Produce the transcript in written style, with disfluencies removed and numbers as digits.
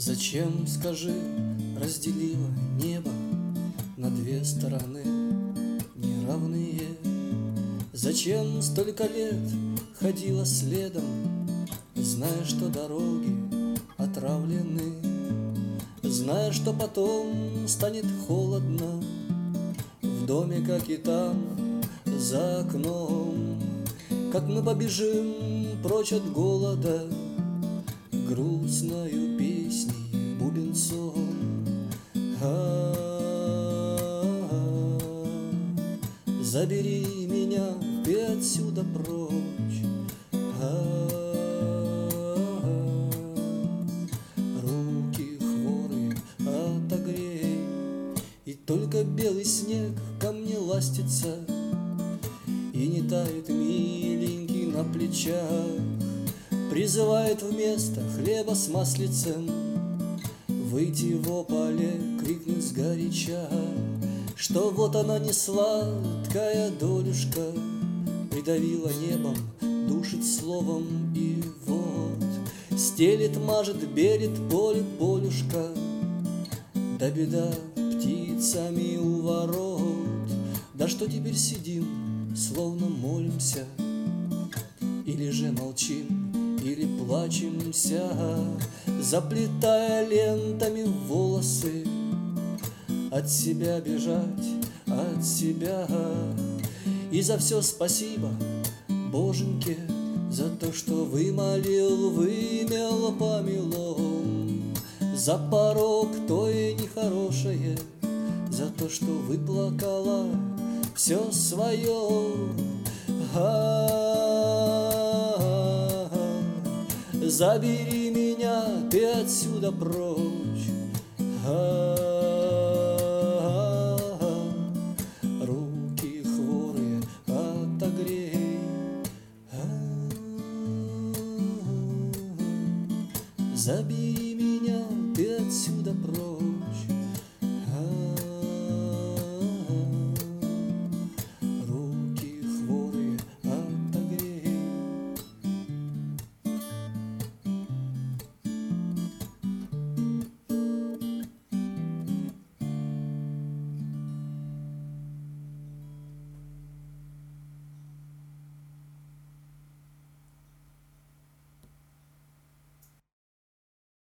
Зачем, скажи, разделила небо на две стороны неравные? Зачем столько лет ходила следом, зная, что дороги отравлены, зная, что потом станет холодно в доме, как и там, за окном? Как мы побежим прочь от голода грустною песней бубенцом. Забери меня ты отсюда прочь, руки хворые отогрей, и только белый снег ко мне ластится, и не тает миленький на плечах, призывает вместо хлеба с маслицем выйти в поле, крикнуть сгоряча, что вот она не сладкая долюшка, придавила небом, душит словом, и вот стелет, мажет, белит поле полюшка, да беда птицами у ворот. Да что теперь сидим, словно молимся, или же молчим, или плачемся, заплетая лентами волосы, от себя бежать, от себя. И за все спасибо, Боженьке, за то, что вымолил, вымел помелом, за порог то и нехорошее, за то, что выплакала все свое. Забери меня ты отсюда прочь, руки хворые отогрей, забери меня ты отсюда прочь.